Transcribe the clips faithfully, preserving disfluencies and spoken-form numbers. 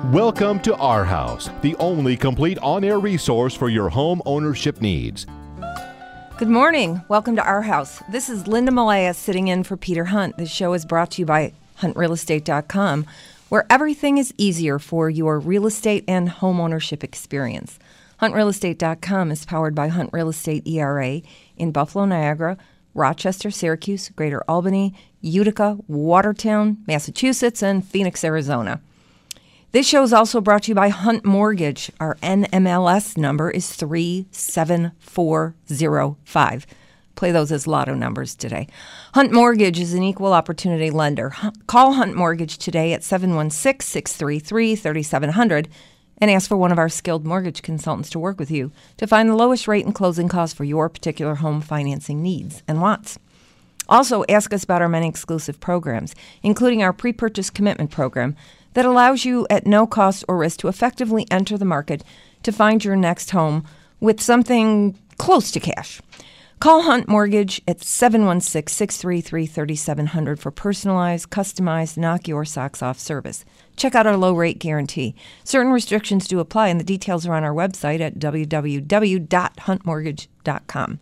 Welcome to Our House, the only complete on-air resource for your home ownership needs. Good morning. Welcome to Our House. This is Linda Malaya sitting in for Peter Hunt. This show is brought to you by hunt real estate dot com, where everything is easier for your real estate and home ownership experience. hunt real estate dot com is powered by Hunt Real Estate E R A in Buffalo, Niagara, Rochester, Syracuse, Greater Albany, Utica, Watertown, Massachusetts, and Phoenix, Arizona. This show is also brought to you by Hunt Mortgage. Our N M L S number is three seven four zero five. Play those as lotto numbers today. Hunt Mortgage is an equal opportunity lender. Call Hunt Mortgage today at seven one six, six three three, three seven zero zero and ask for one of our skilled mortgage consultants to work with you to find the lowest rate and closing costs for your particular home financing needs and wants. Also, ask us about our many exclusive programs, including our pre-purchase commitment program that allows you at no cost or risk to effectively enter the market to find your next home with something close to cash. Call Hunt Mortgage at seven one six, six three three, three seven zero zero for personalized, customized, knock your socks off service. Check out our low rate guarantee. Certain restrictions do apply, and the details are on our website at w w w dot hunt mortgage dot com.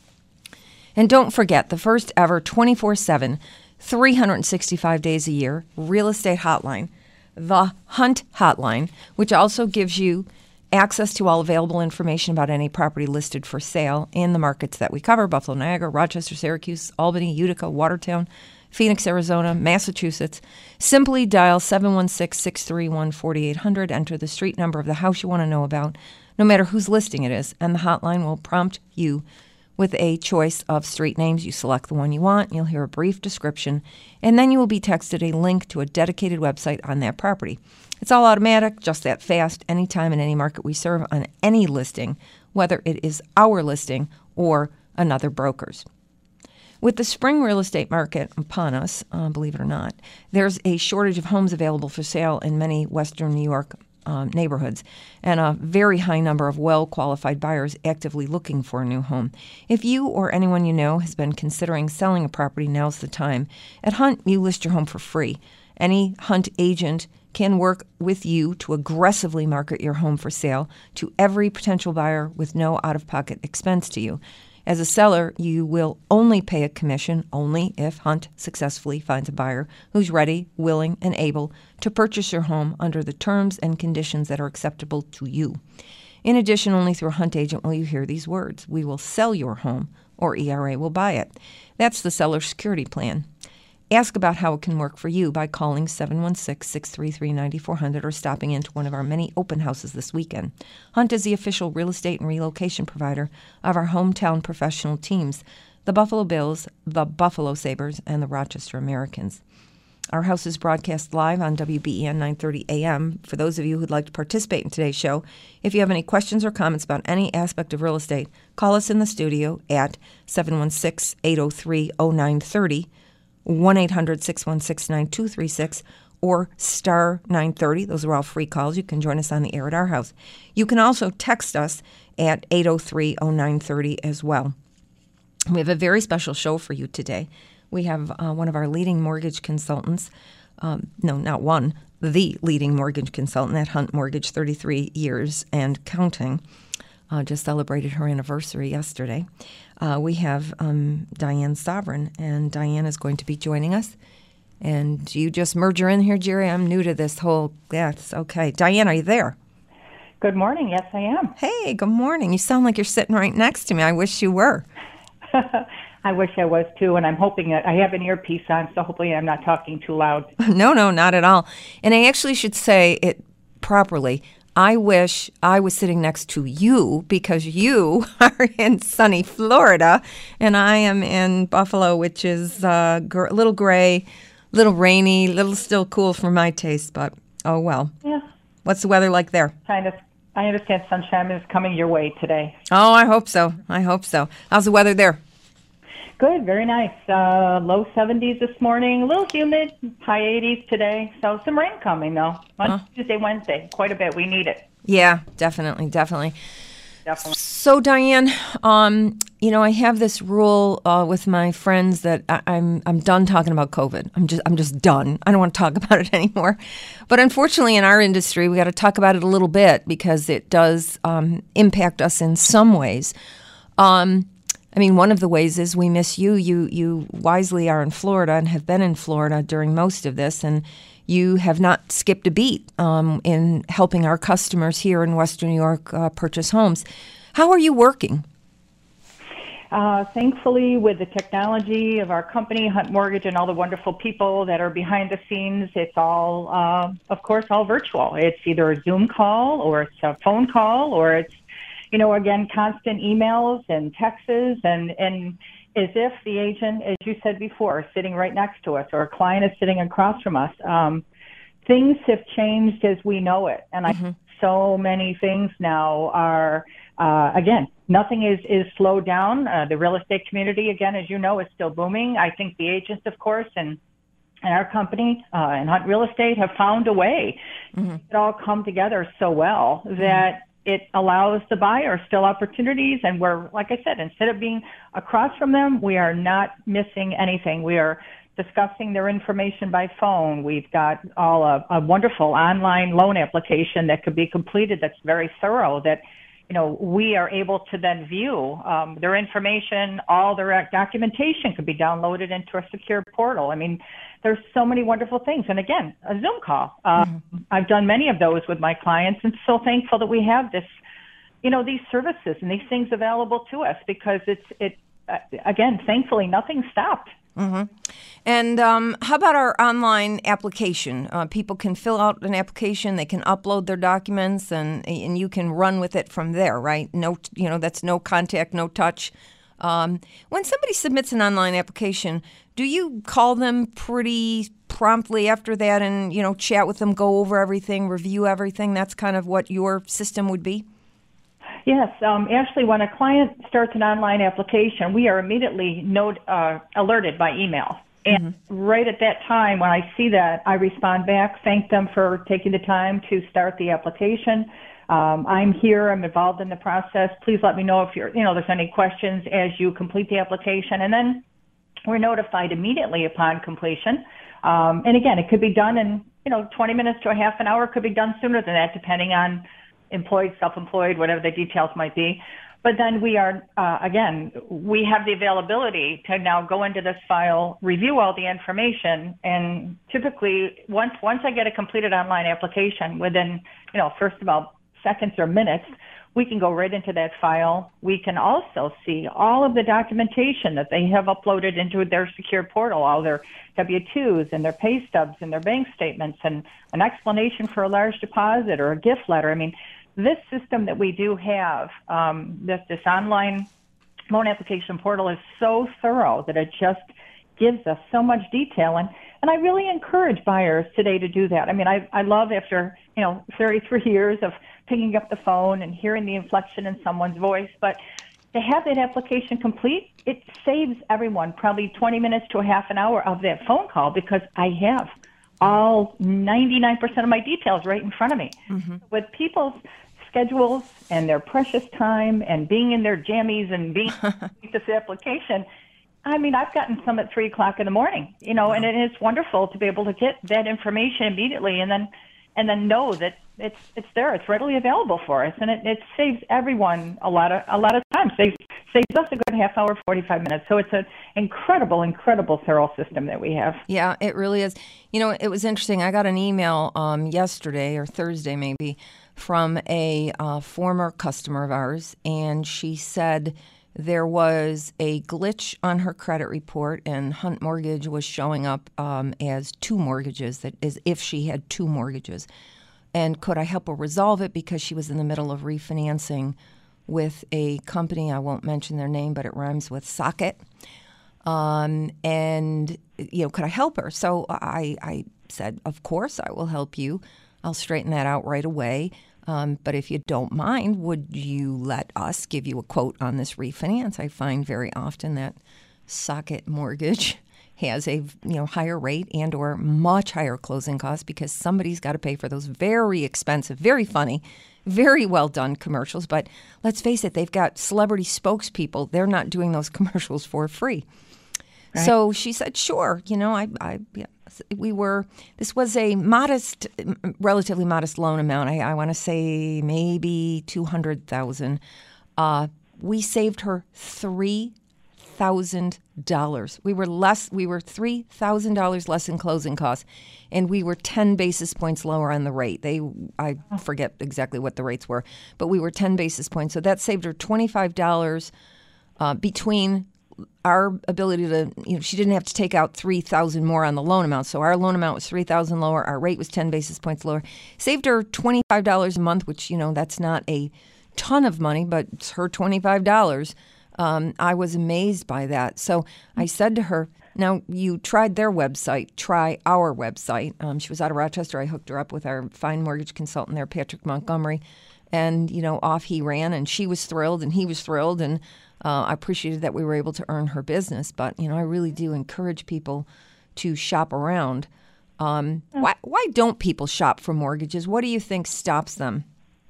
And don't forget the first ever twenty-four seven, three hundred sixty-five days a year real estate hotline, the Hunt Hotline, which also gives you access to all available information about any property listed for sale in the markets that we cover: Buffalo, Niagara, Rochester, Syracuse, Albany, Utica, Watertown, Phoenix, Arizona, Massachusetts. Simply dial seven one six, six three one, four eight zero zero, enter the street number of the house you want to know about, no matter whose listing it is, and the hotline will prompt you with a choice of street names. You select the one you want, you'll hear a brief description, and then you will be texted a link to a dedicated website on that property. It's all automatic, just that fast, anytime in any market we serve on any listing, whether it is our listing or another broker's. With the spring real estate market upon us, uh, believe it or not, there's a shortage of homes available for sale in many Western New York um, neighborhoods, and a very high number of well-qualified buyers actively looking for a new home. If you or anyone you know has been considering selling a property, now's the time. At Hunt, you list your home for free. Any Hunt agent can work with you to aggressively market your home for sale to every potential buyer with no out-of-pocket expense to you. As a seller, you will only pay a commission only if Hunt successfully finds a buyer who's ready, willing, and able to purchase your home under the terms and conditions that are acceptable to you. In addition, only through a Hunt agent will you hear these words: "We will sell your home," or E R A will buy it. That's the seller security plan. Ask about how it can work for you by calling seven one six, six three three, nine four zero zero or stopping into one of our many open houses this weekend. Hunt is the official real estate and relocation provider of our hometown professional teams, the Buffalo Bills, the Buffalo Sabres, and the Rochester Americans. Our house is broadcast live on W B E N nine thirty A M. For those of you who'd like to participate in today's show, if you have any questions or comments about any aspect of real estate, call us in the studio at seven one six, eight zero three, zero nine three zero, one eight hundred, six one six, nine two three six, or star nine thirty. Those are all free calls. You can join us on the air at our house. You can also text us at eight zero three, zero nine three zero as well. We have a very special show for you today. We have uh, one of our leading mortgage consultants, um, no, not one, the leading mortgage consultant at Hunt Mortgage, thirty-three years and counting. Uh, just celebrated her anniversary yesterday. Uh, we have um, Diane Sovereign, and Diane is going to be joining us. And you just merge her in here, Jerry. I'm new to this whole, yes, okay. Diane, are you there? Good morning. Yes, I am. Hey, good morning. You sound like you're sitting right next to me. I wish you were. I wish I was, too, and I'm hoping that I have an earpiece on, so hopefully I'm not talking too loud. No, no, not at all. And I actually should say it properly. I wish I was sitting next to you, because you are in sunny Florida and I am in Buffalo, which is uh, gr- a little gray, little rainy, little still cool for my taste, but oh well. Yeah. What's the weather like there? Kind of. I understand sunshine is coming your way today. Oh, I hope so. I hope so. How's the weather there? Good, very nice. Uh, low seventies this morning, a little humid, high eighties today. So some rain coming, though, on huh? Tuesday, Wednesday. Quite a bit. We need it. Yeah, definitely, definitely. Definitely. So, Diane, um, You know, I have this rule uh, with my friends that I, I'm I'm done talking about COVID. I'm just I'm just done. I don't want to talk about it anymore. But unfortunately, in our industry, we got to talk about it a little bit because it does um, impact us in some ways. Um, I mean, one of the ways is we miss you. You you wisely are in Florida and have been in Florida during most of this, and you have not skipped a beat um, in helping our customers here in Western New York uh, purchase homes. How are you working? Uh, thankfully, with the technology of our company, Hunt Mortgage, and all the wonderful people that are behind the scenes, it's all, uh, of course, all virtual. It's either a Zoom call or it's a phone call or it's, you know, again, constant emails and texts and, and as if the agent, as you said before, is sitting right next to us or a client is sitting across from us. Um, things have changed as we know it. And mm-hmm. I so many things now are, uh, again, nothing is, is slowed down. Uh, the real estate community, again, as you know, is still booming. I think the agents, of course, and, and our company uh, and Hunt Real Estate have found a way mm-hmm. it all come together so well that mm-hmm. it allows the buyer still opportunities. And we're, like I said, instead of being across from them, we are not missing anything. We are discussing their information by phone. We've got all a, a wonderful online loan application that could be completed that's very thorough that, you know, we are able to then view um, their information, all their documentation could be downloaded into a secure portal. I mean, there's so many wonderful things. And again, a Zoom call. Uh, mm-hmm. I've done many of those with my clients and so thankful that we have this, you know, these services and these things available to us because it's, it, uh, again, thankfully, nothing stopped. Mm-hmm. And um, how about our online application? Uh, people can fill out an application, they can upload their documents, and and you can run with it from there, right? No, you know, that's no contact, no touch. Um, when somebody submits an online application, do you call them pretty promptly after that and, you know, chat with them, go over everything, review everything? That's kind of what your system would be? Yes, um, actually, when a client starts an online application, we are immediately note, uh, alerted by email. And mm-hmm. right at that time, when I see that, I respond back, thank them for taking the time to start the application. Um, I'm here. I'm involved in the process. Please let me know if you're, you know, there's any questions as you complete the application. And then we're notified immediately upon completion. Um, and again, it could be done in, you know, twenty minutes to a half an hour. It could be done sooner than that, depending on employed, self-employed, whatever the details might be. But then we are, uh, again, we have the availability to now go into this file, review all the information, and typically once once I get a completed online application, within, you know, first of all, seconds or minutes, we can go right into that file. We can also see all of the documentation that they have uploaded into their secure portal, all their W two's and their pay stubs and their bank statements and an explanation for a large deposit or a gift letter. I mean, this system that we do have, um, this, this online loan application portal is so thorough that it just gives us so much detail. And, and I really encourage buyers today to do that. I mean, I, I love after, you know, thirty-three years of picking up the phone and hearing the inflection in someone's voice, but to have that application complete, it saves everyone probably twenty minutes to a half an hour of that phone call because I have all ninety-nine percent of my details right in front of me. Mm-hmm. With people's schedules and their precious time and being in their jammies and being this application, I mean, I've gotten some at three o'clock in the morning, you know, wow. and it is wonderful to be able to get that information immediately and then and then know that it's it's there, it's readily available for us, and it, it saves everyone a lot of a lot of time. Saves saves us a good half hour, forty-five minutes. So it's an incredible, incredible thorough system that we have. Yeah, it really is. You know, it was interesting. I got an email um, yesterday or Thursday maybe from a uh, former customer of ours, and she said there was a glitch on her credit report, and Hunt Mortgage was showing up um, as two mortgages, that is, if she had two mortgages. And could I help her resolve it because she was in the middle of refinancing with a company, I won't mention their name, but it rhymes with Socket. Um, and, you know, could I help her? So I, I said, of course I will help you. I'll straighten that out right away. Um, but if you don't mind, would you let us give you a quote on this refinance? I find very often that Socket Mortgage has a you know higher rate and or much higher closing costs because somebody's got to pay for those very expensive, very funny, very well done commercials. But let's face it, they've got celebrity spokespeople. They're not doing those commercials for free. Right. So she said, sure, you know, I, I, yeah, we were, this was a modest, relatively modest loan amount. I, I want to say maybe two hundred thousand dollars. Uh, we saved her three thousand dollars. We were less, we were three thousand dollars less in closing costs, and we were ten basis points lower on the rate. They, I forget exactly what the rates were, but we were ten basis points. So that saved her twenty-five dollars uh, between our ability to, you know, she didn't have to take out three thousand more on the loan amount. So our loan amount was three thousand lower. Our rate was ten basis points lower. Saved her twenty-five dollars a month, which, you know, that's not a ton of money, but it's her twenty-five dollars. Um, I was amazed by that. So I said to her, now you tried their website, try our website. Um, she was out of Rochester. I hooked her up with our fine mortgage consultant there, Patrick Montgomery. And, you know, off he ran, and she was thrilled and he was thrilled. And Uh, I appreciated that we were able to earn her business, but, you know, I really do encourage people to shop around. Um, why, why don't people shop for mortgages? What do you think stops them?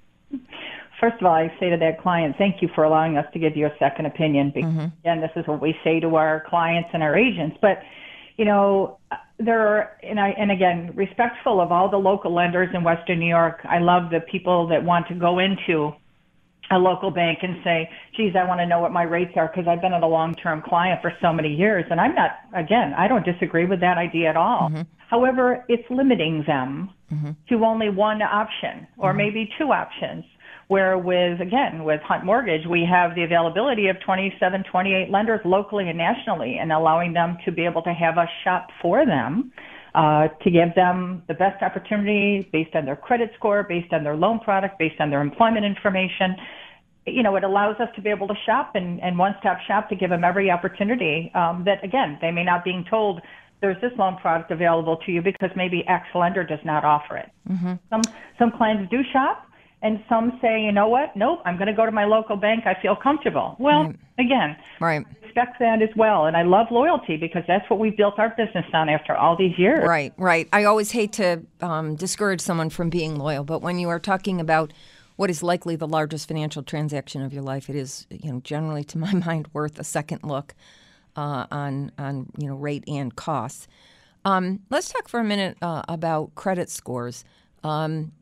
First of all, I say to that client, thank you for allowing us to give you a second opinion. Because, mm-hmm. again, this is what we say to our clients and our agents. But, you know, there are, and, I, and again, respectful of all the local lenders in Western New York. I love the people that want to go into a local bank and say, geez, I want to know what my rates are because I've been a long-term client for so many years. And I'm not, again, I don't disagree with that idea at all. Mm-hmm. However, it's limiting them mm-hmm. to only one option or mm-hmm. maybe two options. Where with, again, with Hunt Mortgage, we have the availability of twenty-seven, twenty-eight lenders locally and nationally, and allowing them to be able to have us shop for them uh, to give them the best opportunity based on their credit score, based on their loan product, based on their employment information. You know, it allows us to be able to shop and, and one-stop shop to give them every opportunity um, that, again, they may not being told there's this loan product available to you because maybe X lender does not offer it. Mm-hmm. Some some clients do shop, and some say, you know what, nope, I'm going to go to my local bank. I feel comfortable. Well, right. again, right. I respect that as well. And I love loyalty because that's what we built our business on after all these years. Right, right. I always hate to um, discourage someone from being loyal, but when you are talking about what is likely the largest financial transaction of your life, it is, you know, generally, to my mind, worth a second look uh, on, on, you know, rate and costs. Um, let's talk for a minute uh, about credit scores. Um,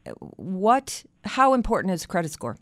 what, how important is a credit score?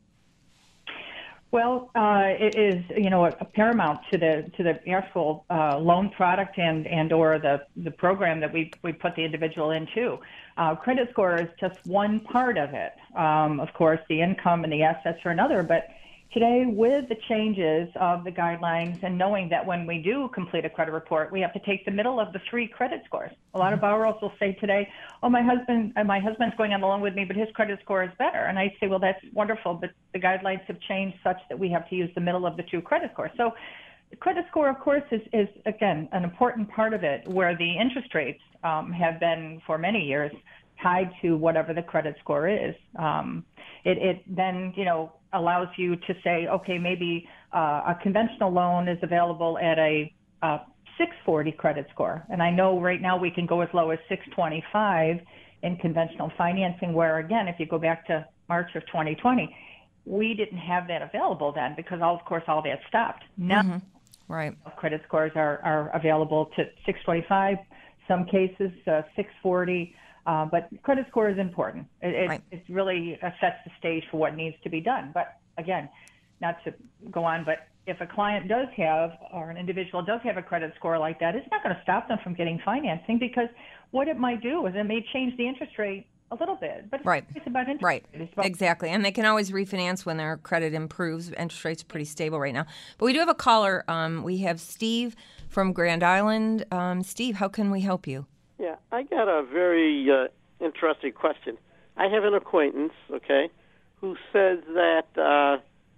Well, uh, it is, you know, a, a paramount to the to the actual uh, loan product and and or the the program that we we put the individual into. Uh, credit score is just one part of it. Um, of course, the income and the assets are another. But today, with the changes of the guidelines and knowing that when we do complete a credit report, we have to take the middle of the three credit scores. A lot of borrowers will say today, "Oh, my husband, uh, my husband's going on the loan with me, but his credit score is better." And I say, "Well, that's wonderful, but the guidelines have changed such that we have to use the middle of the two credit scores." So, the credit score, of course, is, is again an important part of it, where the interest rates um, have been for many years tied to whatever the credit score is. Um, it, it then, you know, allows you to say, okay, maybe uh, a conventional loan is available at a, a six forty credit score. And I know right now we can go as low as six twenty-five in conventional financing, where, again, if you go back to March of twenty twenty, we didn't have that available then because, all, of course, all that stopped. Now, mm-hmm. right. credit scores are, are available to six twenty-five, some cases uh, six forty. Uh, but credit score is important. It, it, right. it really uh, sets the stage for what needs to be done. But again, not to go on, but if a client does have, or an individual does have a credit score like that, it's not going to stop them from getting financing, because what it might do is it may change the interest rate a little bit. But right. it's about interest right. rate. It's about- exactly. And they can always refinance when their credit improves. Interest rates are pretty stable right now. But we do have a caller. Um, we have Steve from Grand Island. Um, Steve, how can we help you? Yeah, I got a very uh, interesting question. I have an acquaintance, okay, who says that uh,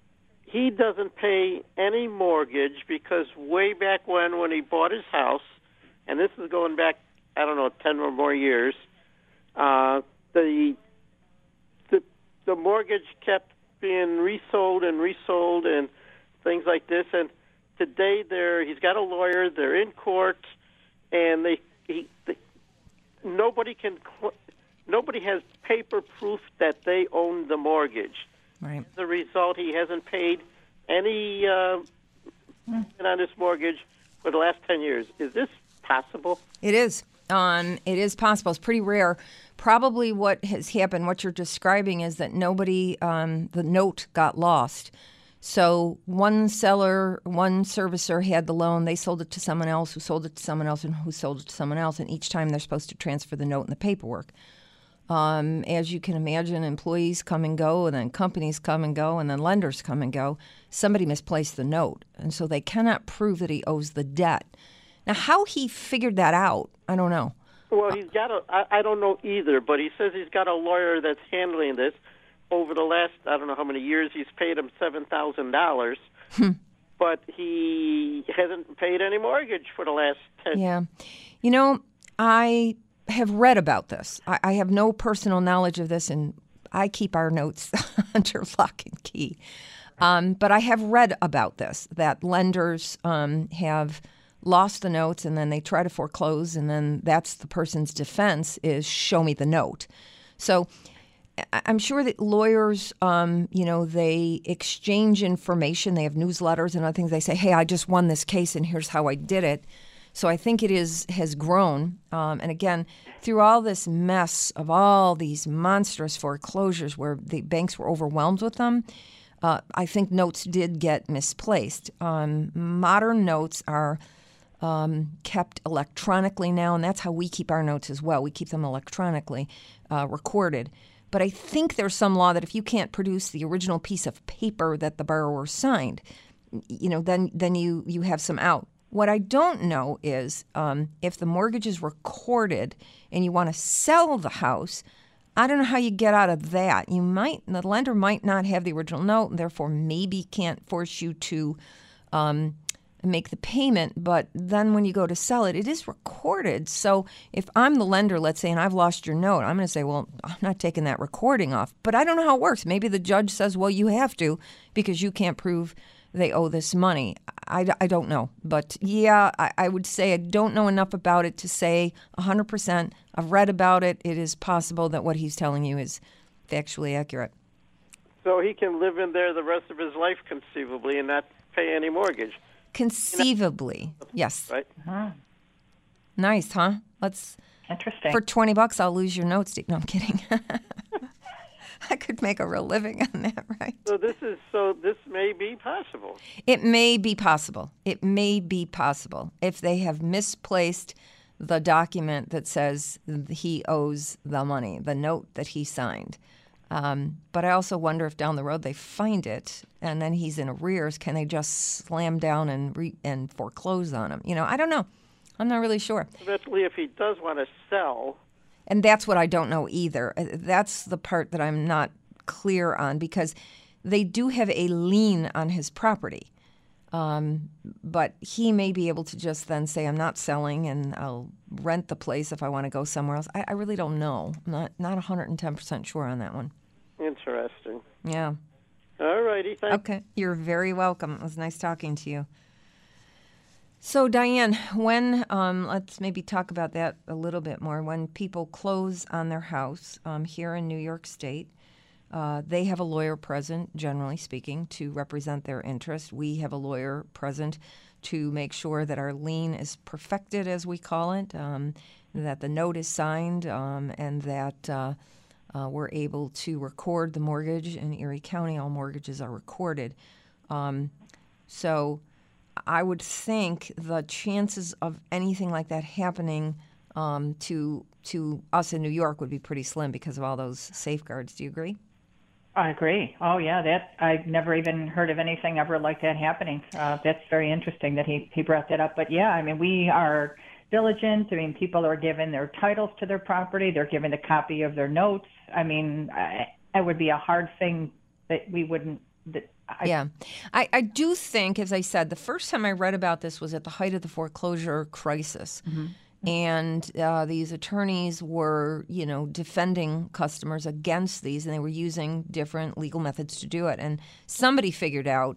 he doesn't pay any mortgage because way back when, when he bought his house, and this is going back, I don't know, ten or more years, uh, the, the the mortgage kept being resold and resold and things like this. And today, they're, he's got a lawyer, they're in court, and they, he, they nobody can, cl- nobody has paper proof that they own the mortgage. Right. As a result, he hasn't paid any uh, on his mortgage for the last ten years. Is this possible? It is. Um, it is possible. It's pretty rare. Probably what has happened, what you're describing, is that nobody, um, the note got lost. So one seller, one servicer had the loan. They sold it to someone else, who sold it to someone else, and who sold it to someone else. And each time they're supposed to transfer the note and the paperwork. Um, as you can imagine, employees come and go, and then companies come and go, and then lenders come and go. Somebody misplaced the note, and so they cannot prove that he owes the debt. Now, how he figured that out, I don't know. Well, he's got a, I, I don't know either, but he says he's got a lawyer that's handling this. Over the last, I don't know how many years, he's paid him seven thousand dollars, but he hasn't paid any mortgage for the last ten years. Yeah. You know, I have read about this. I, I have no personal knowledge of this, and I keep our notes under lock and key. Um, but I have read about this, that lenders um, have lost the notes, and then they try to foreclose, and then that's the person's defense is show me the note. So I'm sure that lawyers, um, you know, they exchange information. They have newsletters and other things. They say, hey, I just won this case, and here's how I did it. So I think it is has grown. Um, and again, through all this mess of all these monstrous foreclosures where the banks were overwhelmed with them, uh, I think notes did get misplaced. Um, modern notes are Um, kept electronically now, and that's how we keep our notes as well. We keep them electronically uh, recorded. But I think there's some law that if you can't produce the original piece of paper that the borrower signed, you know, then then you you have some out. What I don't know is um, if the mortgage is recorded and you want to sell the house, I don't know how you get out of that. You might, the lender might not have the original note, and therefore maybe can't force you to Um, make the payment, but then when you go to sell it, it is recorded. So if I'm the lender, let's say, and I've lost your note, I'm going to say, well, I'm not taking that recording off. But I don't know how it works. Maybe the judge says, well, you have to because you can't prove they owe this money. I, I don't know. But yeah, I, I would say I don't know enough about it to say one hundred percent. I've read about it. It is possible that what he's telling you is factually accurate. So he can live in there the rest of his life, conceivably, and not pay any mortgage. Conceivably, yes. Right. Huh. Nice, huh? Let's. Interesting. For twenty bucks, I'll lose your notes. No, I'm kidding. I could make a real living on that, right? So this is so. This may be possible. It may be possible. It may be possible if they have misplaced the document that says he owes the money, the note that he signed. Um, but I also wonder if down the road they find it and then he's in arrears. Can they just slam down and re- and foreclose on him? You know, I don't know. I'm not really sure. Eventually, if he does want to sell. And that's what I don't know either. That's the part that I'm not clear on because they do have a lien on his property. Um, but he may be able to just then say, I'm not selling and I'll rent the place if I want to go somewhere else. I, I really don't know. I'm not, not one hundred ten percent sure on that one. Interesting. Yeah. All righty. Thanks. Okay. You're very welcome. It was nice talking to you. So, Diane, when, um, let's maybe talk about that a little bit more. When people close on their house um, here in New York State, uh, they have a lawyer present, generally speaking, to represent their interest. We have a lawyer present to make sure that our lien is perfected, as we call it, um, that the note is signed, um, and that uh, uh, we're able to record the mortgage. In Erie County, all mortgages are recorded. Um, so I would think the chances of anything like that happening um, to to us in New York would be pretty slim because of all those safeguards. Do you agree? I agree. Oh, yeah, that I've never even heard of anything ever like that happening. Uh, that's very interesting that he, he brought that up. But, yeah, I mean, we are diligent. I mean, people are given their titles to their property. They're given a copy of their notes. I mean, I, it would be a hard thing that we wouldn't that I, yeah. I, I do think, as I said, the first time I read about this was at the height of the foreclosure crisis. Mm-hmm. And uh, these attorneys were, you know, defending customers against these, and they were using different legal methods to do it. And somebody figured out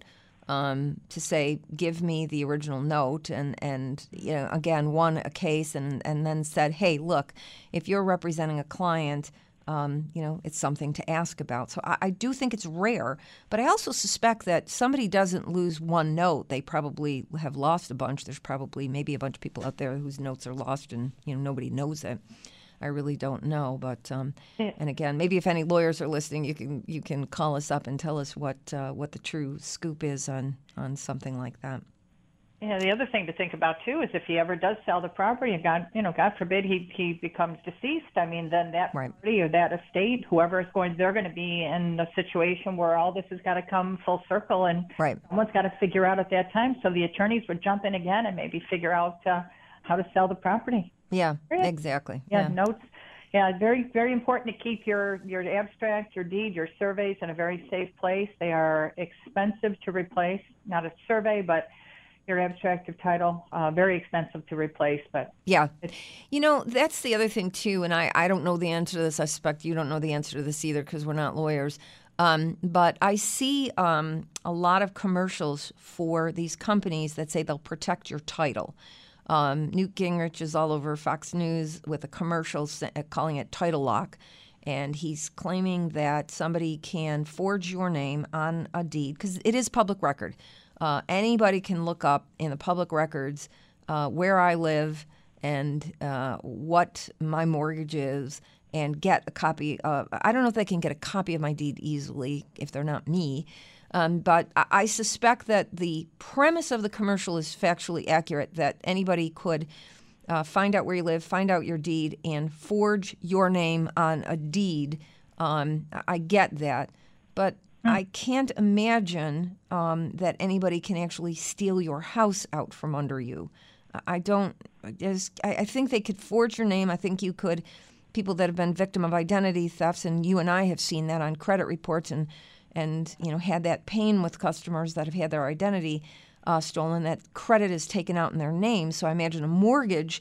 um, to say, give me the original note, and, and you know, again, won a case and, and then said, hey, look, if you're representing a client, um, you know, it's something to ask about. So I, I do think it's rare, but I also suspect that somebody doesn't lose one note. They probably have lost a bunch. There's probably maybe a bunch of people out there whose notes are lost and, you know, nobody knows it. I really don't know, but um, Yeah. and again, maybe if any lawyers are listening, you can you can call us up and tell us what uh, what the true scoop is on on something like that. Yeah, the other thing to think about too is if he ever does sell the property, and God, you know, God forbid he he becomes deceased. I mean, then that Right. property or that estate, whoever is going, they're going to be in a situation where all this has got to come full circle, and Right. someone's got to figure out at that time. So the attorneys would jump in again and maybe figure out uh, how to sell the property. Yeah, Yeah. exactly. Yeah, notes. Yeah, very, very important to keep your, your abstract, your deed, your surveys in a very safe place. They are expensive to replace. Not a survey, but your abstract of title, uh, very expensive to replace. But Yeah. You know, that's the other thing, too, and I, I don't know the answer to this. I suspect you don't know the answer to this either because we're not lawyers. Um, but I see um, a lot of commercials for these companies that say they'll protect your title. Um, Newt Gingrich is all over Fox News with a commercial sa- calling it Title Lock, and he's claiming that somebody can forge your name on a deed because it is public record. Uh, anybody can look up in the public records uh, where I live and uh, what my mortgage is and get a copy of, I don't know if they can get a copy of my deed easily if they're not me. Um, but I, I suspect that the premise of the commercial is factually accurate, that anybody could uh, find out where you live, find out your deed, and forge your name on a deed. Um, I get that. But I can't imagine um, that anybody can actually steal your house out from under you. I don't, I, just, I, I think they could forge your name. I think you could, people that have been victim of identity thefts, and you and I have seen that on credit reports and and you know had that pain with customers that have had their identity uh, stolen, that credit is taken out in their name. So I imagine a mortgage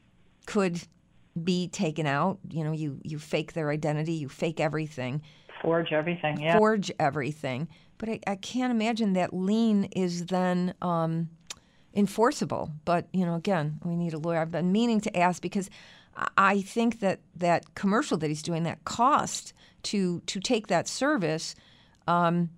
could be taken out. You know, you, you fake their identity, you fake everything. forge everything, yeah. Forge everything. But I, I can't imagine that lien is then um, enforceable. But, you know, again, we need a lawyer. I've been meaning to ask because I think that that commercial that he's doing, that cost to to take that service, um,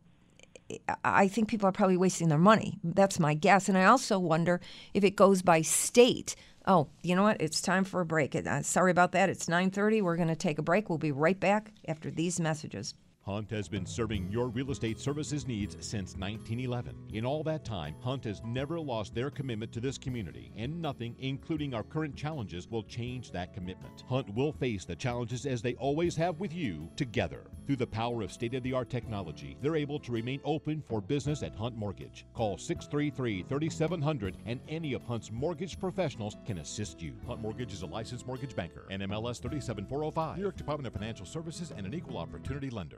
I think people are probably wasting their money. That's my guess. And I also wonder if it goes by state. Oh, you know what? It's time for a break. Uh, sorry about that. It's nine thirty. We're going to take a break. We'll be right back after these messages. Hunt has been serving your real estate services needs since nineteen eleven. In all that time, Hunt has never lost their commitment to this community, and nothing, including our current challenges, will change that commitment. Hunt will face the challenges as they always have with you, together. Through the power of state-of-the-art technology, they're able to remain open for business at Hunt Mortgage. Call six three three, three seven zero zero and any of Hunt's mortgage professionals can assist you. Hunt Mortgage is a licensed mortgage banker, N M L S three seven four zero five, New York Department of Financial Services, and an equal opportunity lender.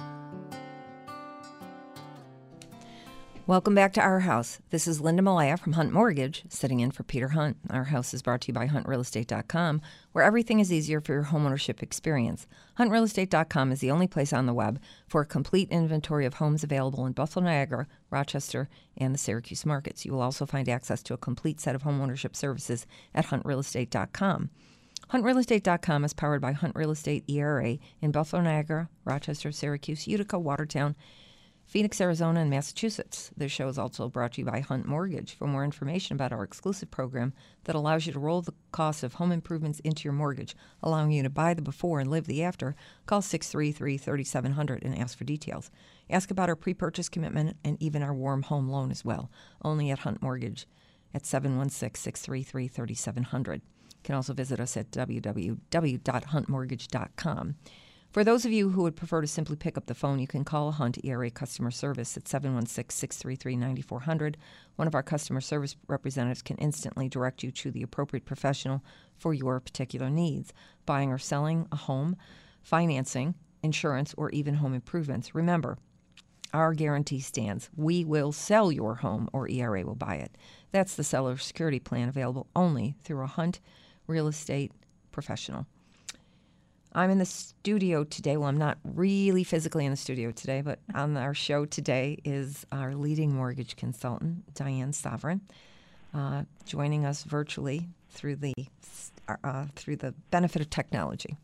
Welcome back to Our House. This is Linda Malaya from Hunt Mortgage, sitting in for Peter Hunt. Our House is brought to you by hunt real estate dot com, where everything is easier for your homeownership experience. hunt real estate dot com is the only place on the web for a complete inventory of homes available in Buffalo, Niagara, Rochester, and the Syracuse markets. You will also find access to a complete set of homeownership services at hunt real estate dot com. hunt real estate dot com is powered by Hunt Real Estate E R A in Buffalo, Niagara, Rochester, Syracuse, Utica, Watertown, Phoenix, Arizona, and Massachusetts. This show is also brought to you by Hunt Mortgage. For more information about our exclusive program that allows you to roll the cost of home improvements into your mortgage, allowing you to buy the before and live the after, call six three three, three seven zero zero and ask for details. Ask about our pre-purchase commitment and even our warm home loan as well, only at Hunt Mortgage at seven one six, six three three, three seven zero zero. You can also visit us at w w w dot hunt mortgage dot com. For those of you who would prefer to simply pick up the phone, you can call Hunt E R A customer service at seven one six, six three three, nine four zero zero. One of our customer service representatives can instantly direct you to the appropriate professional for your particular needs. Buying or selling a home, financing, insurance, or even home improvements. Remember, our guarantee stands. We will sell your home or E R A will buy it. That's the seller security plan available only through a Hunt Real Estate professional. I'm in the studio today. Well, I'm not really physically in the studio today, but on our show today is our leading mortgage consultant, Diane Sovereign, uh, joining us virtually through the uh, through the benefit of technology.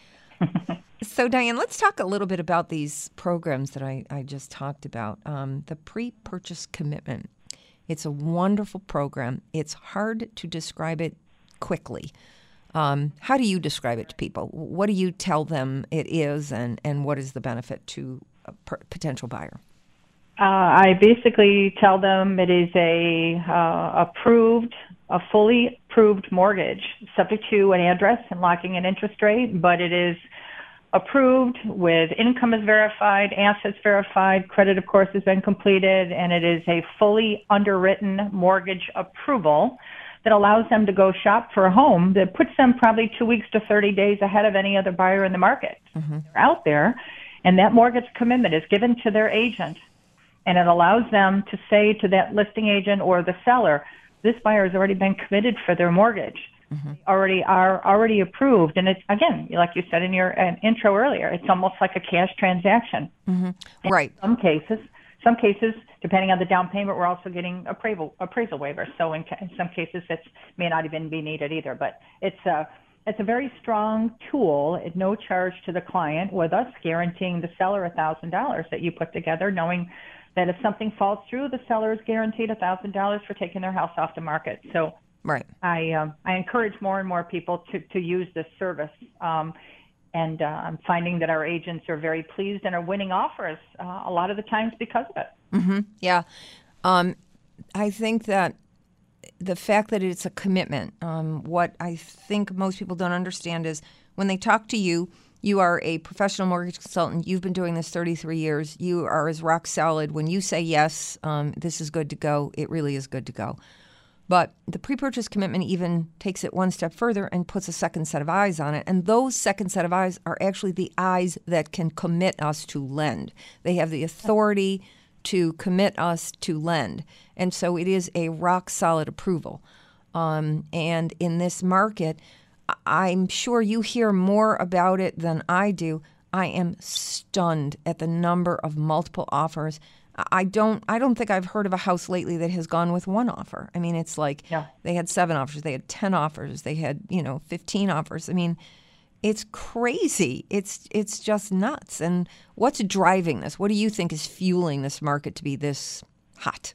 So, Diane, let's talk a little bit about these programs that I, I just talked about. Um, the pre-purchase commitment. It's a wonderful program. It's hard to describe it quickly. Um, how do you describe it to people? What do you tell them it is, and, and what is the benefit to a per- potential buyer? Uh, I basically tell them it is a uh, approved, a fully approved mortgage, subject to an address and locking an interest rate, but it is approved with income is verified, assets verified, credit, of course, has been completed, and it is a fully underwritten mortgage approval that allows them to go shop for a home that puts them probably two weeks to thirty days ahead of any other buyer in the market. Mm-hmm. They're out there, and that mortgage commitment is given to their agent, and it allows them to say to that listing agent or the seller, this buyer has already been committed for their mortgage. Mm-hmm. They already are already approved. And it's, again, like you said in your uh, intro earlier, it's almost like a cash transaction. Mm-hmm. Right. In some cases, some cases, depending on the down payment, we're also getting appraisal, appraisal waivers. So in, in some cases, it may not even be needed either. But it's a, it's a very strong tool at no charge to the client, with us guaranteeing the seller one thousand dollars that you put together, knowing that if something falls through, the seller is guaranteed one thousand dollars for taking their house off the market. So right. I um, I encourage more and more people to, to use this service. Um, and uh, I'm finding that our agents are very pleased and are winning offers uh, a lot of the times because of it. Mm-hmm. Yeah. Um, I think that the fact that it's a commitment, um, what I think most people don't understand is when they talk to you, you are a professional mortgage consultant. You've been doing this thirty-three years. You are as rock solid. When you say yes, um, this is good to go, it really is good to go. But the pre-purchase commitment even takes it one step further and puts a second set of eyes on it. And those second set of eyes are actually the eyes that can commit us to lend. They have the authority to commit us to lend. And so it is a rock-solid approval. Um, and in this market, I'm sure you hear more about it than I do. I am stunned at the number of multiple offers. I don't I don't think I've heard of a house lately that has gone with one offer. I mean, it's like yeah. They had seven offers, they had ten offers, they had, you know, fifteen offers. I mean, it's crazy. It's it's just nuts. And what's driving this? What do you think is fueling this market to be this hot?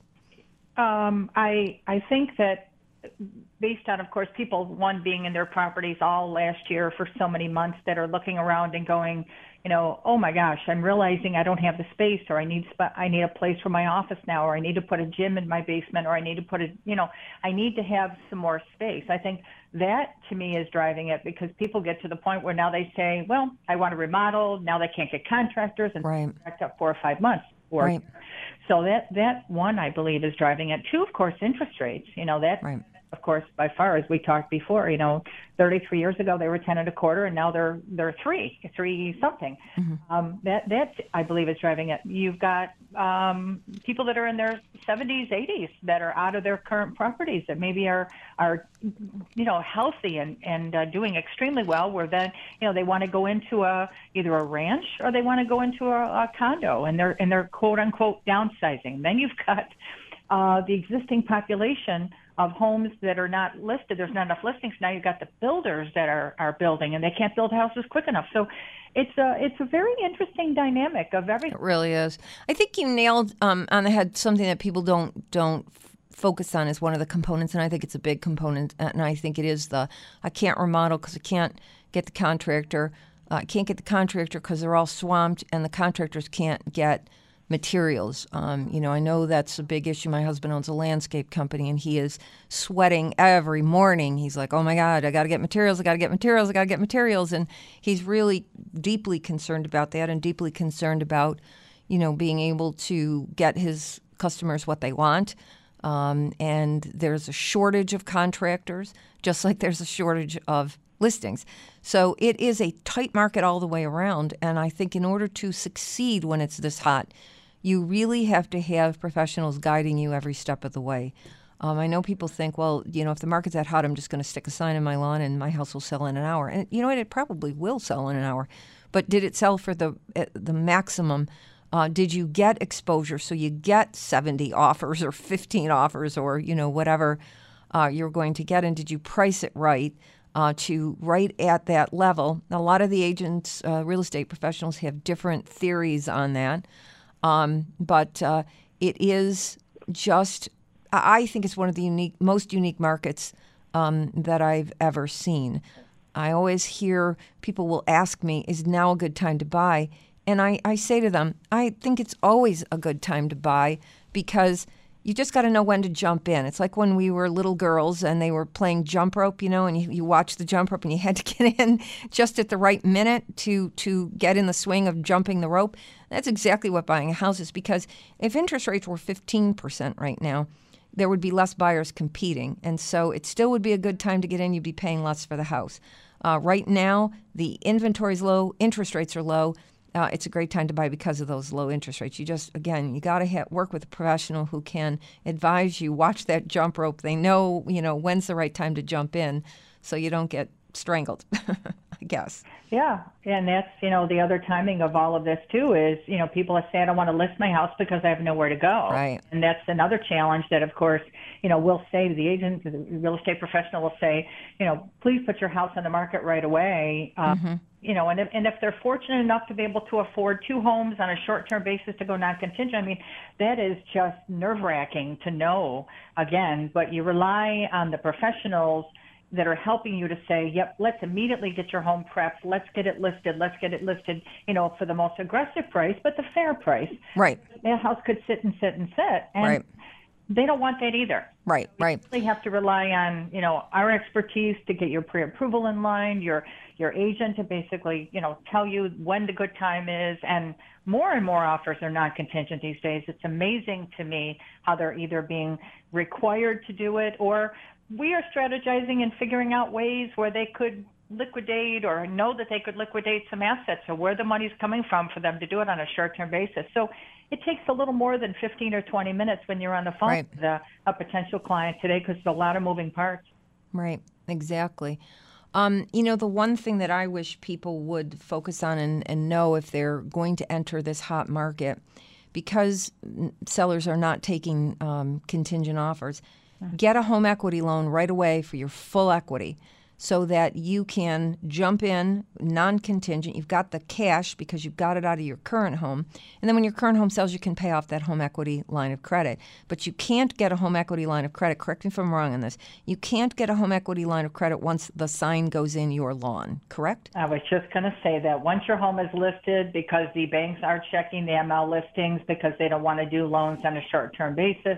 Um, I I think that based on, of course, people, one, being in their properties all last year for so many months, that are looking around and going, you know, oh my gosh, I'm realizing I don't have the space, or I need sp- I need a place for my office now, or I need to put a gym in my basement, or I need to put a, you know, I need to have some more space. I think that, to me, is driving it, because people get to the point where now they say, well, I want to remodel. Now they can't get contractors, and right. backed up four or five months. Or, right. So that, that one, I believe, is driving it. Two, of course, interest rates. You know, that. Right. Of course, by far, as we talked before, you know, thirty-three years ago they were ten and a quarter, and now they're they're three, three something. Mm-hmm. Um, that that I believe is driving it. You've got um, people that are in their seventies, eighties that are out of their current properties, that maybe are are you know healthy and and uh, doing extremely well. Where then you know they want to go into a either a ranch, or they want to go into a, a condo, and they're and they're quote unquote downsizing. Then you've got uh, the existing population of homes that are not listed. There's not enough listings. Now you've got the builders that are, are building, and they can't build houses quick enough. So it's a, it's a very interesting dynamic of everything. It really is. I think you nailed um, on the head something that people don't don't f- focus on as one of the components, and I think it's a big component, and I think it is the, I can't remodel because I can't get the contractor. Uh, I can't get the contractor because they're all swamped, and the contractors can't get materials. Um, you know, I know that's a big issue. My husband owns a landscape company, and he is sweating every morning. He's like, oh my God, I got to get materials. I got to get materials. I got to get materials. And he's really deeply concerned about that, and deeply concerned about, you know, being able to get his customers what they want. Um, and there's a shortage of contractors, just like there's a shortage of listings. So it is a tight market all the way around. And I think in order to succeed when it's this hot, you really have to have professionals guiding you every step of the way. Um, I know people think, well, you know, if the market's that hot, I'm just going to stick a sign in my lawn and my house will sell in an hour. And you know what? It probably will sell in an hour. But did it sell for the the maximum? Uh, did you get exposure? So you get seventy offers or fifteen offers or, you know, whatever uh, you're going to get. And did you price it right uh, to right at that level? A lot of the agents, uh, real estate professionals have different theories on that. Um, but uh, it is just, I think it's one of the unique, most unique markets um, that I've ever seen. I always hear people will ask me, is now a good time to buy? And I, I say to them, I think it's always a good time to buy because you just got to know when to jump in. It's like when we were little girls and they were playing jump rope, you know, and you, you watched the jump rope and you had to get in just at the right minute to, to get in the swing of jumping the rope. That's exactly what buying a house is, because if interest rates were fifteen percent right now, there would be less buyers competing. And so it still would be a good time to get in. You'd be paying less for the house. Uh, right now, the inventory is low, interest rates are low. Uh, it's a great time to buy because of those low interest rates. You just, again, you got to ha- work with a professional who can advise you. Watch that jump rope. They know, you know, when's the right time to jump in so you don't get strangled, I guess. Yeah, and that's, you know, the other timing of all of this, too, is, you know, people say, I don't want to list my house because I have nowhere to go. Right. And that's another challenge that, of course, you know, we'll say to the agent, the real estate professional will say, you know, please put your house on the market right away. Uh, mm-hmm. You know, and if, and if they're fortunate enough to be able to afford two homes on a short-term basis to go non-contingent, I mean, that is just nerve-wracking to know, again, but you rely on the professionals that are helping you to say, yep, let's immediately get your home prepped. Let's get it listed. Let's get it listed, you know, for the most aggressive price, but the fair price. Right. That house could sit and sit and sit. And right. They don't want that either. Right, right. You really have to rely on, you know, our expertise to get your pre-approval in line, your your agent to basically, you know, tell you when the good time is. And more and more offers are non-contingent these days. It's amazing to me how they're either being required to do it, or we are strategizing and figuring out ways where they could liquidate or know that they could liquidate some assets or where the money's coming from for them to do it on a short-term basis. So it takes a little more than fifteen or twenty minutes when you're on the phone right. with a, a potential client today, because there's a lot of moving parts. Right, exactly. Um, you know, the one thing that I wish people would focus on and, and know if they're going to enter this hot market, because sellers are not taking um, contingent offers, mm-hmm. get a home equity loan right away for your full equity so that you can jump in non-contingent. You've got the cash because you've got it out of your current home. And then when your current home sells, you can pay off that home equity line of credit. But you can't get a home equity line of credit, correct me if I'm wrong on this, you can't get a home equity line of credit once the sign goes in your lawn, correct? I was just going to say that once your home is listed, because the banks are checking the M L listings because they don't want to do loans on a short-term basis.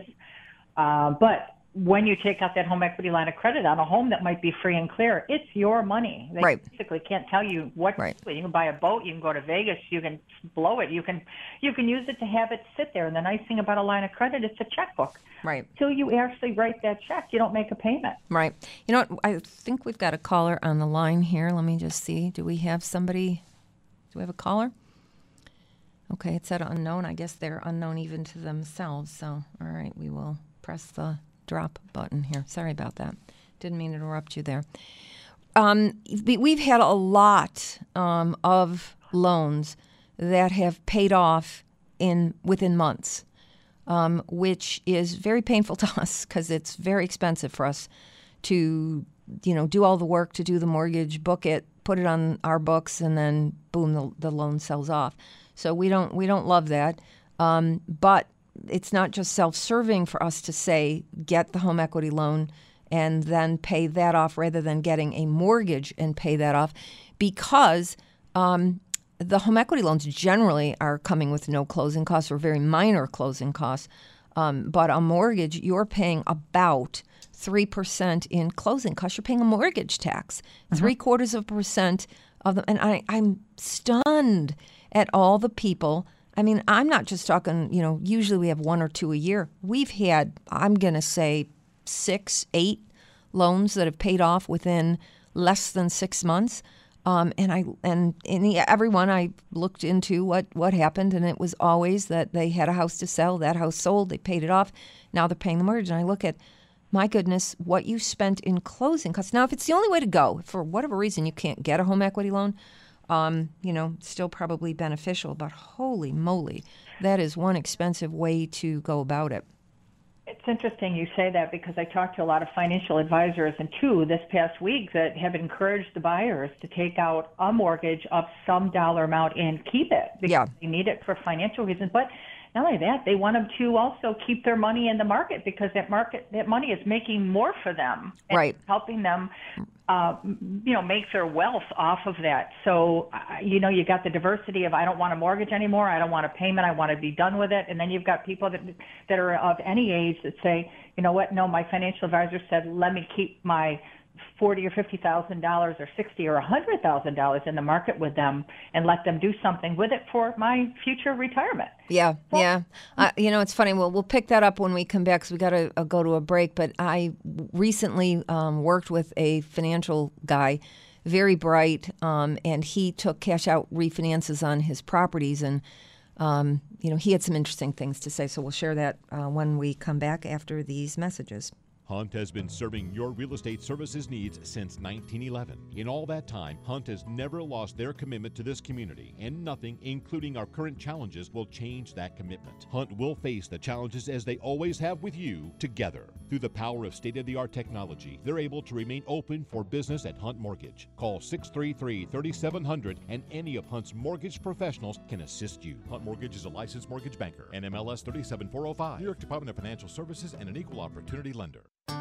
Uh, but when you take out that home equity line of credit on a home that might be free and clear, it's your money. They right. basically can't tell you what right. to do. You can buy a boat, you can go to Vegas, you can blow it, you can you can use it to have it sit there. And the nice thing about a line of credit, it's a checkbook. Right. Until you actually write that check, you don't make a payment. Right. You know what? I think we've got a caller on the line here. Let me just see. Do we have somebody? Do we have a caller? Okay, it said unknown. I guess they're unknown even to themselves. So, all right, we will press the drop button here. Sorry about that. Didn't mean to interrupt you there. Um, we've had a lot um, of loans that have paid off in within months, um, which is very painful to us because it's very expensive for us to, you know, do all the work to do the mortgage, book it, put it on our books, and then boom, the, the loan sells off. So we don't we don't love that, um, but it's not just self-serving for us to say, get the home equity loan and then pay that off rather than getting a mortgage and pay that off, because um, the home equity loans generally are coming with no closing costs or very minor closing costs. Um, but a mortgage, you're paying about three percent in closing costs. You're paying a mortgage tax, mm-hmm. three quarters of a percent of them. And I, I'm stunned at all the people. I mean, I'm not just talking, you know, usually we have one or two a year. We've had, I'm going to say, six, eight loans that have paid off within less than six months. Um, and I and in everyone I looked into what, what happened, and it was always that they had a house to sell, that house sold, they paid it off, now they're paying the mortgage. And I look at my goodness, what you spent in closing costs. Now, if it's the only way to go, for whatever reason you can't get a home equity loan, um, you know, still probably beneficial. But holy moly, that is one expensive way to go about it. It's interesting you say that because I talked to a lot of financial advisors, and two this past week, that have encouraged the buyers to take out a mortgage of some dollar amount and keep it because yeah. they need it for financial reasons. But not only that, they want them to also keep their money in the market because that market, that money is making more for them, and right? Helping them, uh, you know, make their wealth off of that. So, uh, you know, you got the diversity of I don't want a mortgage anymore, I don't want a payment, I want to be done with it, and then you've got people that that are of any age that say, you know what, no, my financial advisor said let me keep my forty or fifty thousand dollars or sixty or a hundred thousand dollars in the market with them and let them do something with it for my future retirement. Yeah, so, yeah. Uh, you know, it's funny. Well, we'll pick that up when we come back because we got to uh, go to a break. But I recently um, worked with a financial guy, very bright, um, and he took cash out refinances on his properties, and um, you know, he had some interesting things to say. So we'll share that uh, when we come back after these messages. Hunt has been serving your real estate services needs since nineteen eleven. In all that time, Hunt has never lost their commitment to this community, and nothing, including our current challenges, will change that commitment. Hunt will face the challenges as they always have with you, together. Through the power of state-of-the-art technology, they're able to remain open for business at Hunt Mortgage. Call six three three, three seven zero zero and any of Hunt's mortgage professionals can assist you. Hunt Mortgage is a licensed mortgage banker, N M L S three seven four zero five, New York Department of Financial Services, and an equal opportunity lender.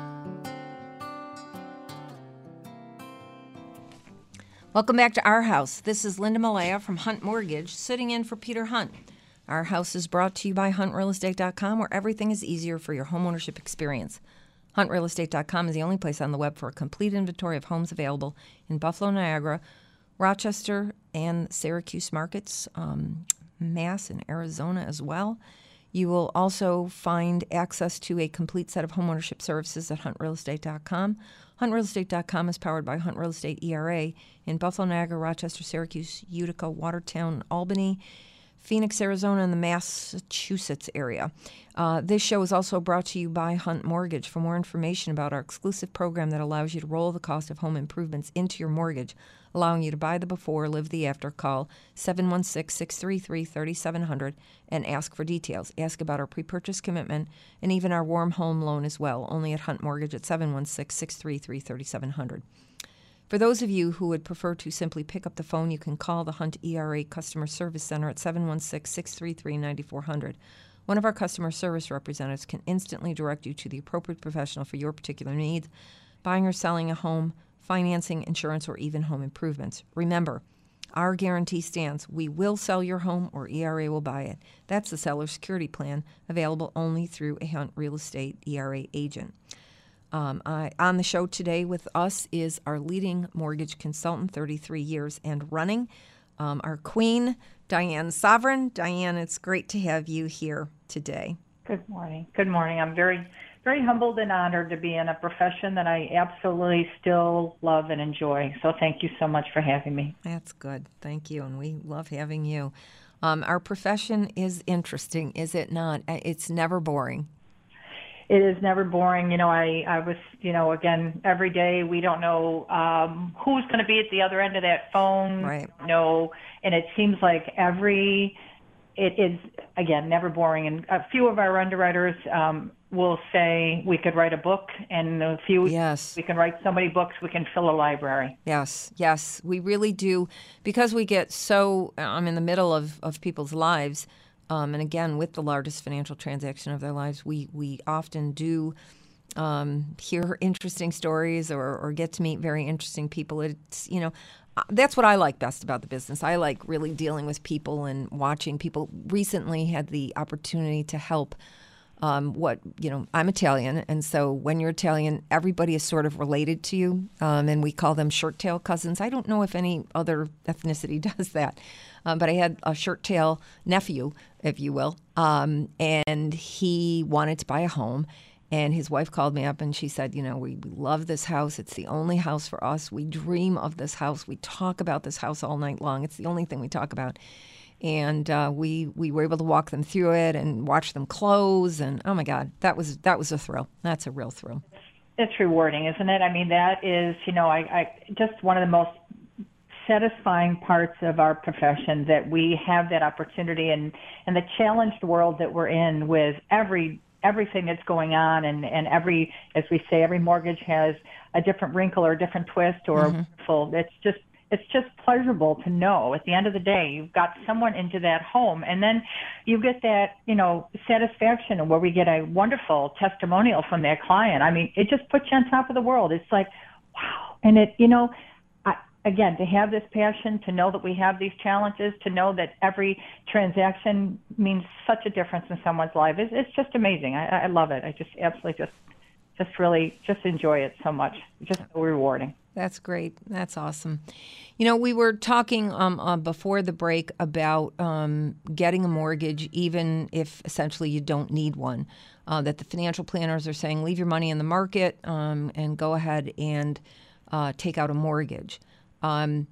Welcome back to Our House. This is Linda Malaya from Hunt Mortgage, sitting in for Peter Hunt. Our House is brought to you by Hunt Real Estate dot com, where everything is easier for your homeownership experience. Hunt Real Estate dot com is the only place on the web for a complete inventory of homes available in Buffalo, Niagara, Rochester, and Syracuse markets, um, Mass, and Arizona as well. You will also find access to a complete set of homeownership services at Hunt Real Estate dot com. Hunt Real Estate dot com is powered by Hunt Real Estate E R A in Buffalo, Niagara, Rochester, Syracuse, Utica, Watertown, Albany, Phoenix, Arizona, and the Massachusetts area. Uh, this show is also brought to you by Hunt Mortgage. For more information about our exclusive program that allows you to roll the cost of home improvements into your mortgage, allowing you to buy the before, live the after, call seven one six, six three three, three seven zero zero and ask for details. Ask about our pre-purchase commitment and even our warm home loan as well, only at Hunt Mortgage at seven one six, six three three, three seven zero zero. For those of you who would prefer to simply pick up the phone, you can call the Hunt E R A Customer Service Center at seven one six, six three three, nine four zero zero. One of our customer service representatives can instantly direct you to the appropriate professional for your particular needs, buying or selling a home, financing, insurance, or even home improvements. Remember, our guarantee stands. We will sell your home or E R A will buy it. That's the seller security plan, available only through a Hunt Real Estate E R A agent. Um, I, on the show today with us is our leading mortgage consultant, thirty-three years and running, um, our queen, Diane Sovereign. Diane, it's great to have you here today. Good morning. Good morning. I'm very, very humbled and honored to be in a profession that I absolutely still love and enjoy. So thank you so much for having me. That's good. Thank you. And we love having you. Um, our profession is interesting, is it not? It's never boring. It is never boring. You know, I, I was, you know, again, every day we don't know um, who's going to be at the other end of that phone. Right. No, and it seems like every, it is, again, never boring. And a few of our underwriters um, will say we could write a book, and a few, yes, we can write so many books, we can fill a library. Yes, yes, we really do. Because we get so, I'm in the middle of, of people's lives. Um, and again, with the largest financial transaction of their lives, we we often do um, hear interesting stories or, or get to meet very interesting people. It's, you know, that's what I like best about the business. I like really dealing with people and watching people. Recently had the opportunity to help um, what, you know, I'm Italian. And so when you're Italian, everybody is sort of related to you. Um, and we call them shirt tail cousins. I don't know if any other ethnicity does that. Um, but I had a shirt tail nephew, if you will, um, and he wanted to buy a home. And his wife called me up and she said, you know, we, we love this house. It's the only house for us. We dream of this house. We talk about this house all night long. It's the only thing we talk about. And uh, we we were able to walk them through it and watch them close. And oh my God, that was that was a thrill. That's a real thrill. it's rewarding, isn't it? I mean, that is, you know, I, I just one of the most satisfying parts of our profession, that we have that opportunity, and, and the challenged world that we're in with every everything that's going on, and, and every, as we say, every mortgage has a different wrinkle or a different twist or mm-hmm. a wonderful, it's just it's just pleasurable to know at the end of the day you've got someone into that home, and then you get that, you know, satisfaction where we get a wonderful testimonial from that client. I mean, it just puts you on top of the world. It's like, wow. And it, you know, I, again, to have this passion, to know that we have these challenges, to know that every transaction means such a difference in someone's life, it's, it's just amazing. I, I love it. I just absolutely just, just really just enjoy it so much. It's just so rewarding. That's great. That's awesome. You know, we were talking um, uh, before the break about um, getting a mortgage, even if essentially you don't need one, uh, that the financial planners are saying leave your money in the market um, and go ahead and uh, take out a mortgage. Um,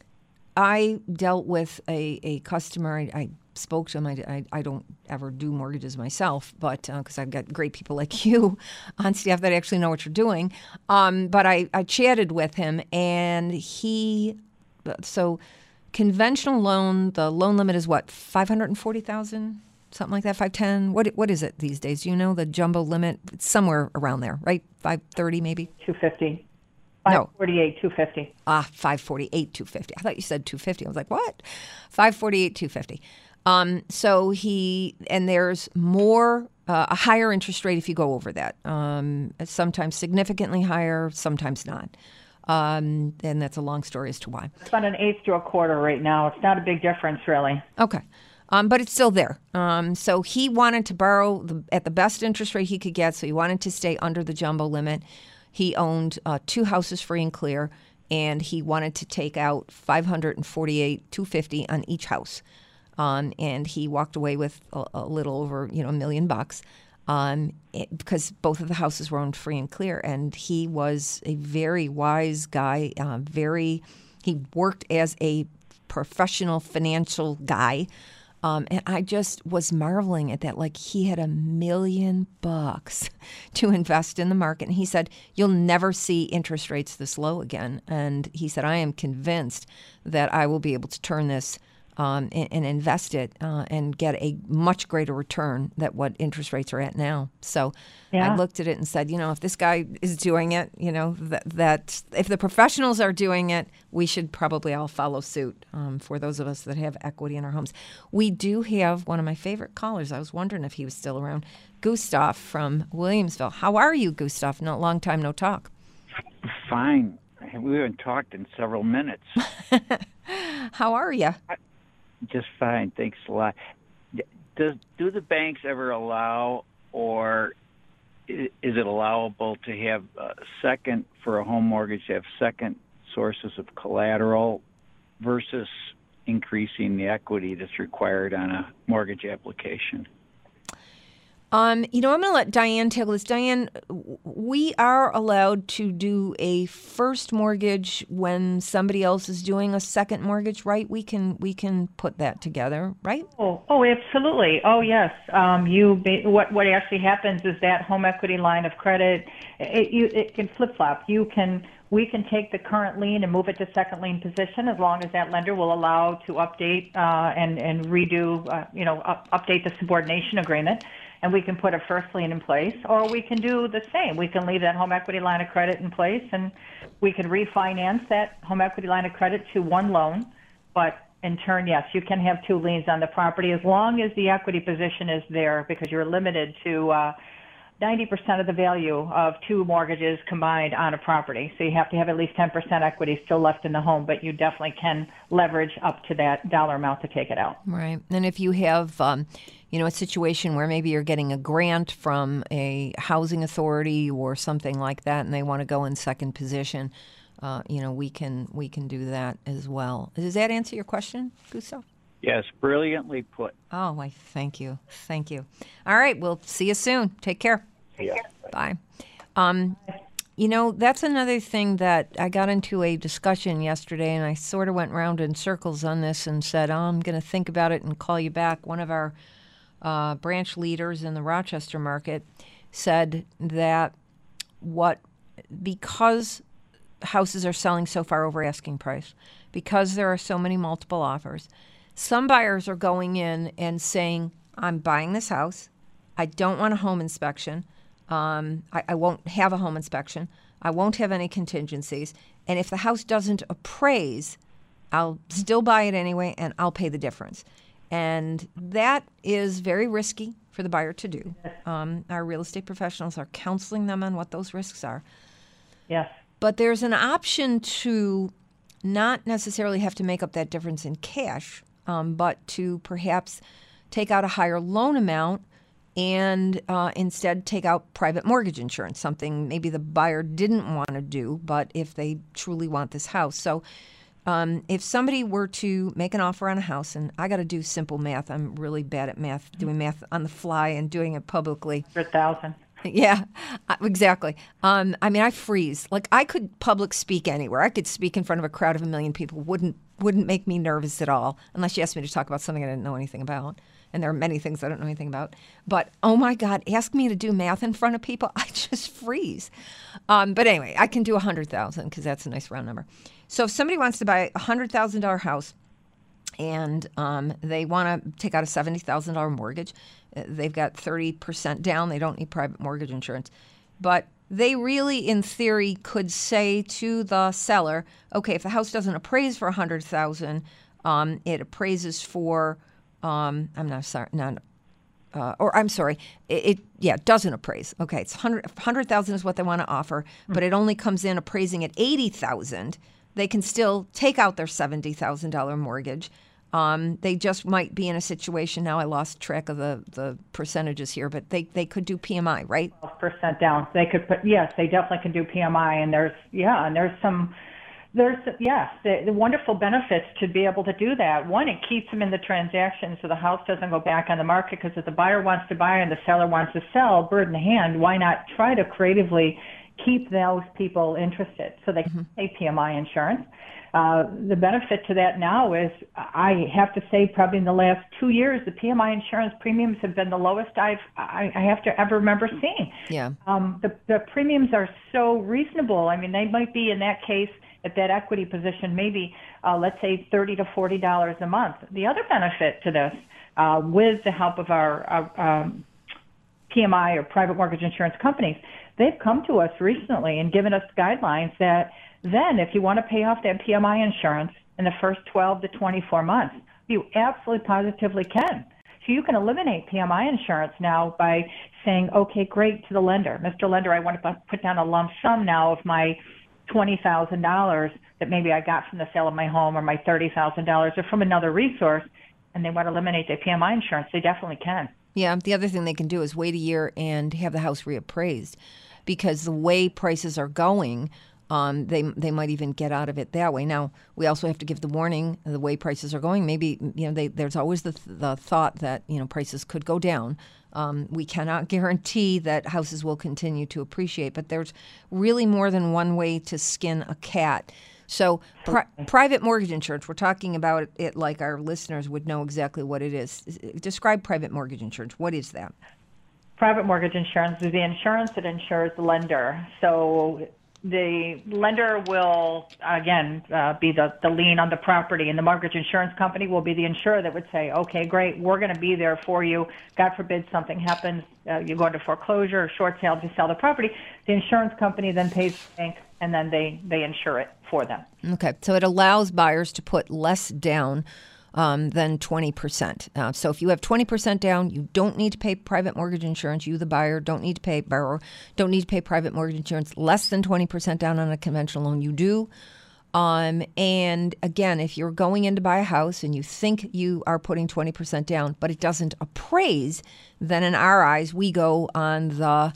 I dealt with a, a customer. I, I spoke to him. I, I, I don't ever do mortgages myself, but because uh, I've got great people like you on staff that actually know what you're doing. Um, but I, I chatted with him, and he, so conventional loan, the loan limit is what, five hundred forty thousand dollars? Something like that, five ten. What what is it these days? Do you know the jumbo limit? It's somewhere around there, right? five thirty maybe? two fifty. five forty-eight, two fifty. Ah, five forty-eight, two fifty. I thought you said two fifty. I was like, what? five forty-eight, two fifty. Um, so he, and there's more, uh, a higher interest rate if you go over that. Um, sometimes significantly higher, sometimes not. Um, and that's a long story as to why. It's about an eighth to a quarter right now. It's not a big difference, really. Okay. Um, but it's still there. Um, so he wanted to borrow the, at the best interest rate he could get. So he wanted to stay under the jumbo limit. He owned uh, two houses free and clear, and he wanted to take out five hundred forty-eight thousand two hundred fifty dollars on each house. Um, and he walked away with a, a little over, you know, a million bucks um, it, because both of the houses were owned free and clear. And he was a very wise guy. Uh, very, he worked as a professional financial guy. Um, and I just was marveling at that. Like, he had a million bucks to invest in the market. And he said, you'll never see interest rates this low again. And he said, I am convinced that I will be able to turn this Um, and, and invest it uh, and get a much greater return than what interest rates are at now. So yeah. I looked at it and said, you know, if this guy is doing it, you know, that, that if the professionals are doing it, we should probably all follow suit um, for those of us that have equity in our homes. We do have one of my favorite callers. I was wondering if he was still around. Gustav from Williamsville. How are you, Gustav? No, long time no talk. Fine. We haven't talked in several minutes. How are you? I- Just fine, thanks a lot. Does do the banks ever allow, or is it allowable to have a second for a home mortgage to have second sources of collateral versus increasing the equity that's required on a mortgage application? Um, you know, I'm going to let Diane tackle this. Diane, we are allowed to do a first mortgage when somebody else is doing a second mortgage, right? We can we can put that together, right? Oh, oh, absolutely. Oh, yes. Um, you what what actually happens is that home equity line of credit, it, you, it can flip flop. You can we can take the current lien and move it to second lien position as long as that lender will allow to update uh, and and redo, uh, you know, up, update the subordination agreement. And we can put a first lien in place, or we can do the same. We can leave that home equity line of credit in place, and we can refinance that home equity line of credit to one loan. But in turn, yes, you can have two liens on the property as long as the equity position is there, because you're limited to uh, ninety percent of the value of two mortgages combined on a property. So you have to have at least ten percent equity still left in the home, but you definitely can leverage up to that dollar amount to take it out. Right. And if you have, um, you know, a situation where maybe you're getting a grant from a housing authority or something like that, and they want to go in second position, uh, you know, we can we can do that as well. Does that answer your question, Gustav? Yes, brilliantly put. Oh, why, thank you. Thank you. All right, we'll see you soon. Take care. Yeah. Bye. Um, you know, that's another thing that I got into a discussion yesterday, and I sort of went round in circles on this and said, oh, I'm going to think about it and call you back. One of our uh, branch leaders in the Rochester market said that what because houses are selling so far over asking price, because there are so many multiple offers, some buyers are going in and saying, I'm buying this house. I don't want a home inspection. Um, I, I won't have a home inspection. I won't have any contingencies. And if the house doesn't appraise, I'll still buy it anyway, and I'll pay the difference. And that is very risky for the buyer to do. Um, our real estate professionals are counseling them on what those risks are. Yes. But there's an option to not necessarily have to make up that difference in cash, um, but to perhaps take out a higher loan amount and uh, instead take out private mortgage insurance, something maybe the buyer didn't want to do, but if they truly want this house. So um, if somebody were to make an offer on a house, and I got to do simple math. I'm really bad at math, doing math on the fly and doing it publicly. one hundred thousand. Yeah, exactly. Um, I mean, I freeze. Like, I could public speak anywhere. I could speak in front of a crowd of a million people. Wouldn't wouldn't make me nervous at all, unless you asked me to talk about something I didn't know anything about. And there are many things I don't know anything about. But, oh, my God, ask me to do math in front of people, I just freeze. Um, but anyway, I can do one hundred thousand dollars because that's a nice round number. So if somebody wants to buy a one hundred thousand dollars house and um, they want to take out a seventy thousand dollars mortgage, they've got thirty percent down. They don't need private mortgage insurance. But they really, in theory, could say to the seller, okay, if the house doesn't appraise for one hundred thousand dollars, um, it appraises for, um, I'm not sorry, not, uh, or I'm sorry, it, it, yeah, doesn't appraise. Okay, it's one hundred thousand dollars is what they want to offer, mm-hmm. but it only comes in appraising at eighty thousand dollars. They can still take out their seventy thousand dollars mortgage. Um, they just might be in a situation now. I lost track of the, the percentages here, but they, they could do P M I, right? twelve percent down. They could put, yes, they definitely can do P M I. And there's, yeah, and there's some, there's, yes, the, the wonderful benefits to be able to do that. One, it keeps them in the transaction so the house doesn't go back on the market, because if the buyer wants to buy and the seller wants to sell, bird in hand, why not try to creatively keep those people interested so they can mm-hmm. pay P M I insurance. Uh, the benefit to that now is, I have to say, probably in the last two years, the P M I insurance premiums have been the lowest I've I, I have to ever remember seeing. Yeah. Um, the the premiums are so reasonable. I mean, they might be in that case at that equity position, maybe uh, let's say thirty to forty dollars a month. The other benefit to this, uh, with the help of our, our um, P M I or private mortgage insurance companies, they've come to us recently and given us guidelines that then if you want to pay off that P M I insurance in the first twelve to twenty-four months, you absolutely positively can. So you can eliminate P M I insurance now by saying, okay, great, to the lender. Mister Lender, I want to put down a lump sum now of my twenty thousand dollars that maybe I got from the sale of my home, or my thirty thousand dollars, or from another resource, and they want to eliminate their P M I insurance. They definitely can. Yeah, the other thing they can do is wait a year and have the house reappraised, because the way prices are going, Um, they they might even get out of it that way. Now, we also have to give the warning, the way prices are going. Maybe, you know, they, there's always the the thought that, you know, prices could go down. Um, we cannot guarantee that houses will continue to appreciate, but there's really more than one way to skin a cat. So pri- private mortgage insurance, we're talking about it like our listeners would know exactly what it is. Describe private mortgage insurance. What is that? Private mortgage insurance is the insurance that insures the lender. So the lender will, again, uh, be the, the lien on the property, and the mortgage insurance company will be the insurer that would say, okay, great, we're going to be there for you. God forbid something happens, uh, you go into foreclosure or short sale to sell the property. The insurance company then pays the bank, and then they, they insure it for them. Okay, so it allows buyers to put less down Um, than twenty percent. Uh, so if you have twenty percent down, you don't need to pay private mortgage insurance. You, the buyer, don't need to pay borrower, don't need to pay private mortgage insurance. Less than twenty percent down on a conventional loan, you do. Um, and again, if you're going in to buy a house and you think you are putting twenty percent down, but it doesn't appraise, then in our eyes, we go on the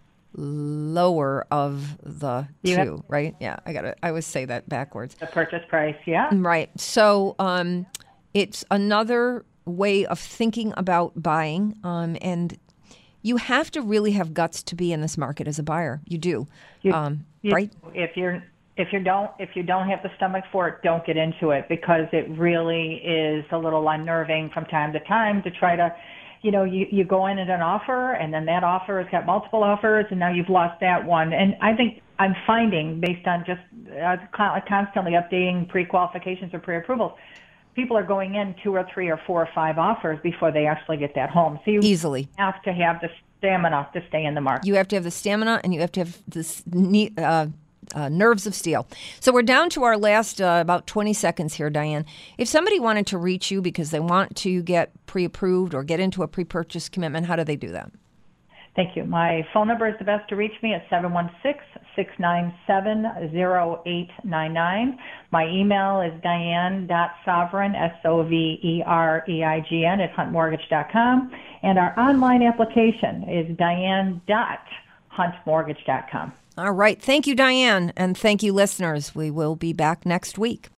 lower of the you two, have, right? Yeah, I got to, I always say that backwards. The purchase price, yeah. Right. So, um, it's another way of thinking about buying, um, and you have to really have guts to be in this market as a buyer. You do, you, um, you, right? If you're if you don't if you don't have the stomach for it, don't get into it, because it really is a little unnerving from time to time to try to, you know, you, you go in at an offer, and then that offer has got multiple offers, and now you've lost that one. And I think I'm finding, based on just uh, con- constantly updating pre-qualifications or pre-approvals, people are going in two or three or four or five offers before they actually get that home. So you Easily have to have the stamina to stay in the market. You have to have the stamina, and you have to have this ne- uh, uh, nerves of steel. So we're down to our last uh, about twenty seconds here, Diane. If somebody wanted to reach you because they want to get pre-approved or get into a pre-purchase commitment, how do they do that? Thank you. My phone number is the best to reach me at seven one six, six nine seven, zero eight nine nine. My email is diane.sovereign, S O V E R E I G N, at hunt mortgage dot com. And our online application is diane dot hunt mortgage dot com. All right. Thank you, Diane. And thank you, listeners. We will be back next week.